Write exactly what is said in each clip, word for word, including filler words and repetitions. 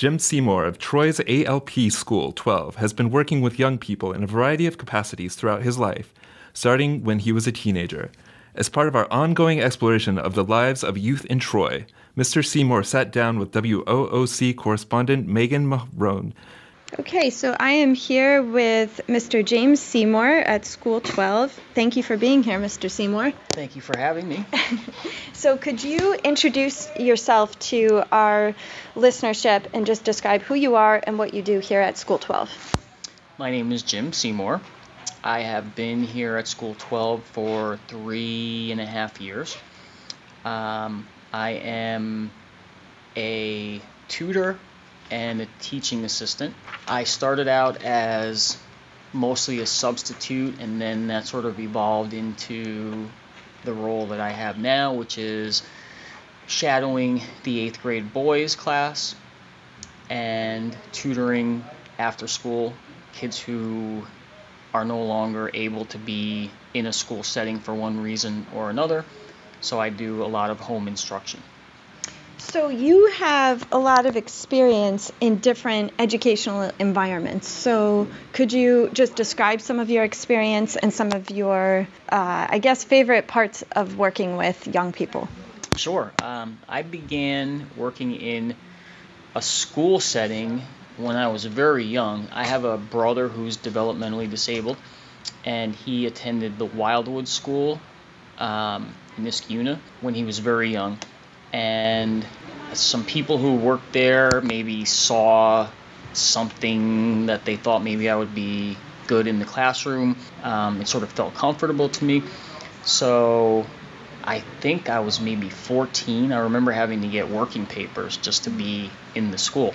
Jim Seymour of Troy's A L P School twelve has been working with young people in a variety of capacities throughout his life, starting when he was a teenager. As part of our ongoing exploration of the lives of youth in Troy, Mister Seymour sat down with W O O C correspondent Megan Mahone. Okay, so I am here with Mister James Seymour at School twelve. Thank you for being here, Mister Seymour. Thank you for having me. So could you introduce yourself to our listenership and just describe who you are and what you do here at School twelve? My name is Jim Seymour. I have been here at School twelve for three and a half years. Um, I am a tutor and a teaching assistant. I started out as mostly a substitute, and then that sort of evolved into the role that I have now, which is shadowing the eighth grade boys class and tutoring after school kids who are no longer able to be in a school setting for one reason or another. So I do a lot of home instruction. So you have a lot of experience in different educational environments. So could you just describe some of your experience and some of your, uh, I guess, favorite parts of working with young people? Sure. Um, I began working in a school setting when I was very young. I have a brother who's developmentally disabled, and he attended the Wildwood School um, in Niskayuna when he was very young. And some people who worked there maybe saw something that they thought maybe I would be good in the classroom. Um, it sort of felt comfortable to me. So I think I was maybe fourteen. I remember having to get working papers just to be in the school.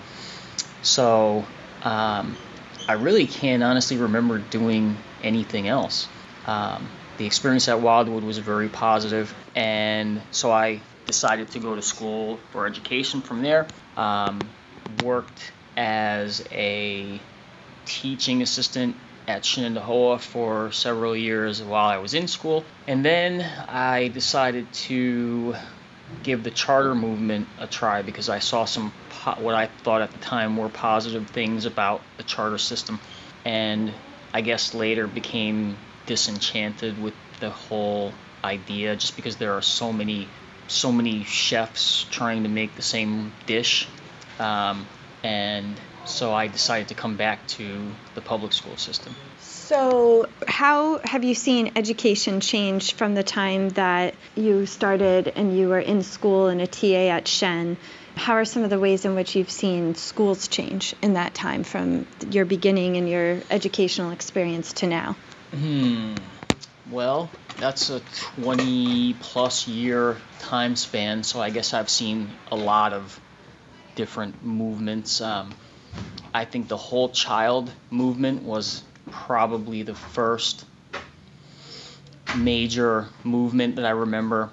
So um, I really can't honestly remember doing anything else. Um, the experience at Wildwood was very positive, and so I decided to go to school for education from there. Um, worked as a teaching assistant at Shenendehowa for several years while I was in school. And then I decided to give the charter movement a try because I saw some po- what I thought at the time were positive things about the charter system. And I guess later became disenchanted with the whole idea just because there are so many so many chefs trying to make the same dish, um, and so I decided to come back to the public school system. So how have you seen education change from the time that you started and you were in school and a T A at Shen? How are some of the ways in which you've seen schools change in that time from your beginning and your educational experience to now? Hmm. Well, that's a twenty plus year time span, so I guess I've seen a lot of different movements. Um, I think the whole child movement was probably the first major movement that I remember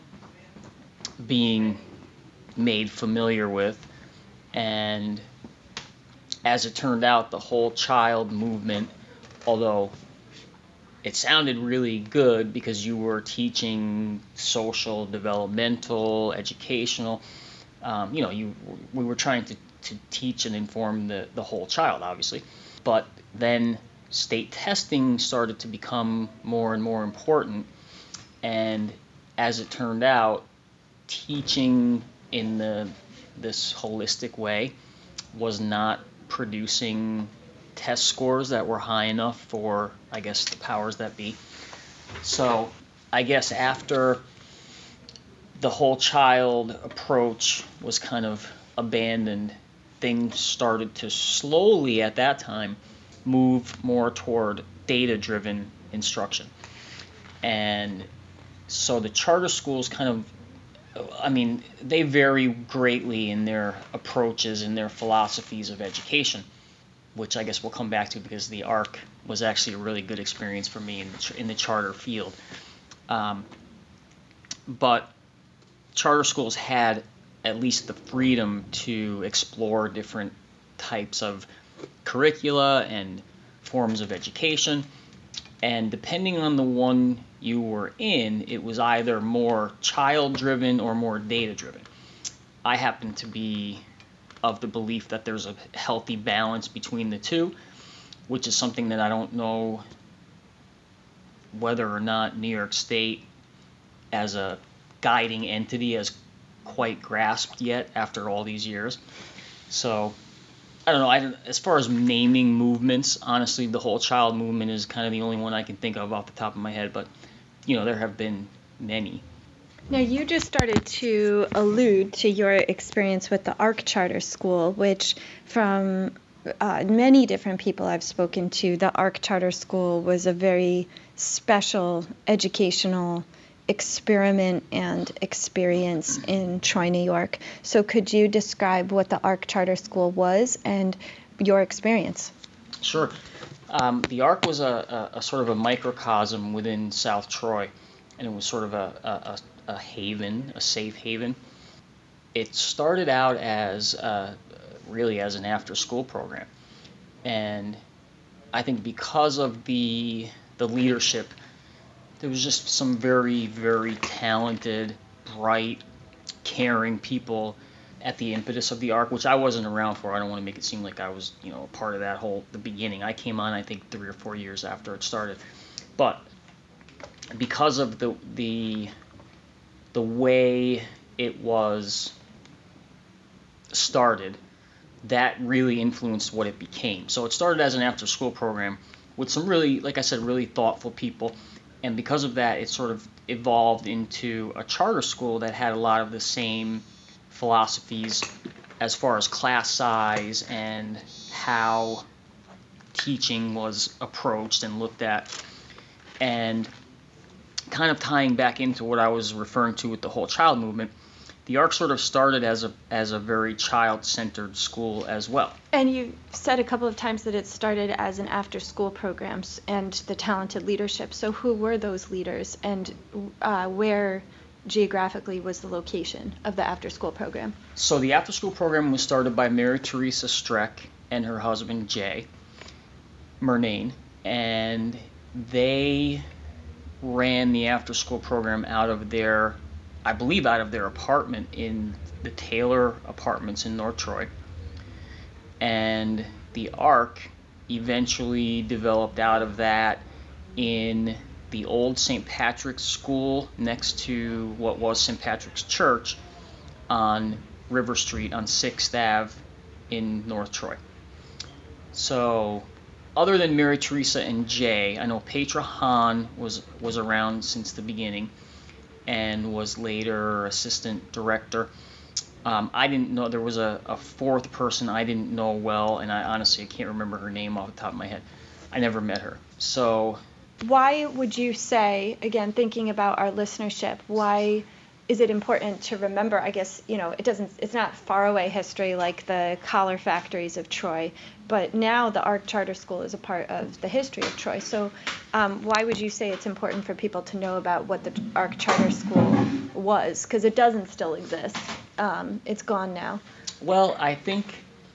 being made familiar with. And as it turned out, the whole child movement, although it sounded really good because you were teaching social, developmental, educational. Um, you know, you we were trying to, to teach and inform the, the whole child, obviously. But then state testing started to become more and more important. And as it turned out, teaching in the this holistic way was not producing test scores that were high enough for, I guess, the powers that be. So I guess after the whole child approach was kind of abandoned, things started to slowly at that time move more toward data-driven instruction. And so the charter schools kind of, I mean, they vary greatly in their approaches and their philosophies of education, which I guess we'll come back to because the A R C was actually a really good experience for me in the, in the charter field. Um, but charter schools had at least the freedom to explore different types of curricula and forms of education. And depending on the one you were in, it was either more child-driven or more data-driven. I happened to be of the belief that there's a healthy balance between the two, which is something that I don't know whether or not New York State as a guiding entity has quite grasped yet after all these years. So I don't know. I don't, as far as naming movements, honestly, the whole child movement is kind of the only one I can think of off the top of my head. But, you know, there have been many. Now, you just started to allude to your experience with the ARC Charter School, which from uh, many different people I've spoken to, the ARC Charter School was a very special educational experiment and experience in Troy, New York. So could you describe what the ARC Charter School was and your experience? Sure. Um, the ARC was a, a, a sort of a microcosm within South Troy, and it was sort of a, a, a haven, a safe haven. It started out as uh, really as an after-school program, and I think because of the the leadership, there was just some very, very talented, bright, caring people at the impetus of the ARC, which I wasn't around for. I don't want to make it seem like I was, you know, a part of that whole, the beginning. I came on, I think, three or four years after it started. But because of the the the way it was started, that really influenced what it became. So it started as an after-school program with some really, like I said, really thoughtful people. And because of that, it sort of evolved into a charter school that had a lot of the same philosophies as far as class size and how teaching was approached and looked at. And kind of tying back into what I was referring to with the whole child movement, the ARC sort of started as a as a very child-centered school as well. And you said a couple of times that it started as an after-school program and the talented leadership. So who were those leaders, and uh, where geographically was the location of the after-school program? So the after-school program was started by Mary Teresa Streck and her husband Jay Murnane, and they ran the after-school program out of their, I believe, out of their apartment in the Taylor Apartments in North Troy. And the ARC eventually developed out of that in the old Saint Patrick's School next to what was Saint Patrick's Church on River Street on sixth Avenue in North Troy. So other than Mary Teresa and Jay, I know Petra Hahn was, was around since the beginning and was later assistant director. Um, I didn't know, there was a, a fourth person I didn't know well, and I honestly I can't remember her name off the top of my head. I never met her. So why would you say, again, thinking about our listenership, why is it important to remember? I guess, you know, it doesn't, it's not far away history like the collar factories of Troy, but now the ARC Charter School is a part of the history of Troy. So um, why would you say it's important for people to know about what the ARC Charter School was? Because it doesn't still exist. Um, it's gone now. Well, I think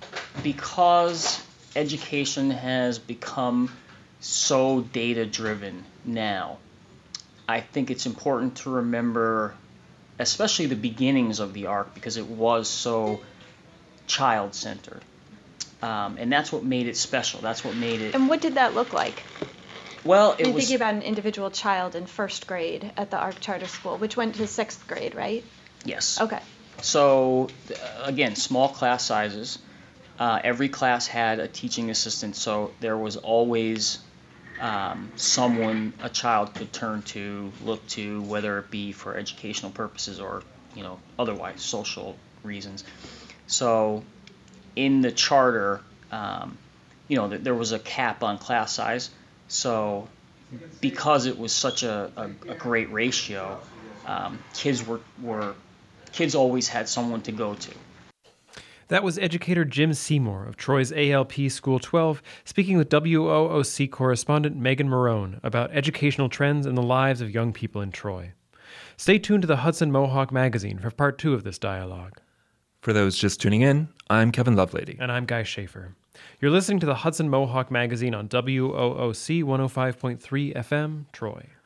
because education has become so data-driven now, I think it's important to remember especially the beginnings of the ARC, because it was so child-centered. Um, and that's what made it special. That's what made it... And what did that look like? Well, it I'm was... thinking about an individual child in first grade at the ARC Charter School, which went to sixth grade, right? Yes. Okay. So, again, small class sizes. Uh, every class had a teaching assistant, so there was always um, someone a child could turn to, look to, whether it be for educational purposes or, you know, otherwise, social reasons. So, in the charter, um, you know, there was a cap on class size. So, because it was such a, a, a great ratio, um, kids were, were kids always had someone to go to. That was educator Jim Seymour of Troy's A L P School twelve speaking with W O O C correspondent Megan Marone about educational trends in the lives of young people in Troy. Stay tuned to the Hudson Mohawk Magazine for part two of this dialogue. For those just tuning in, I'm Kevin Lovelady. And I'm Guy Schaefer. You're listening to the Hudson Mohawk Magazine on W O O C one oh five point three F M, Troy.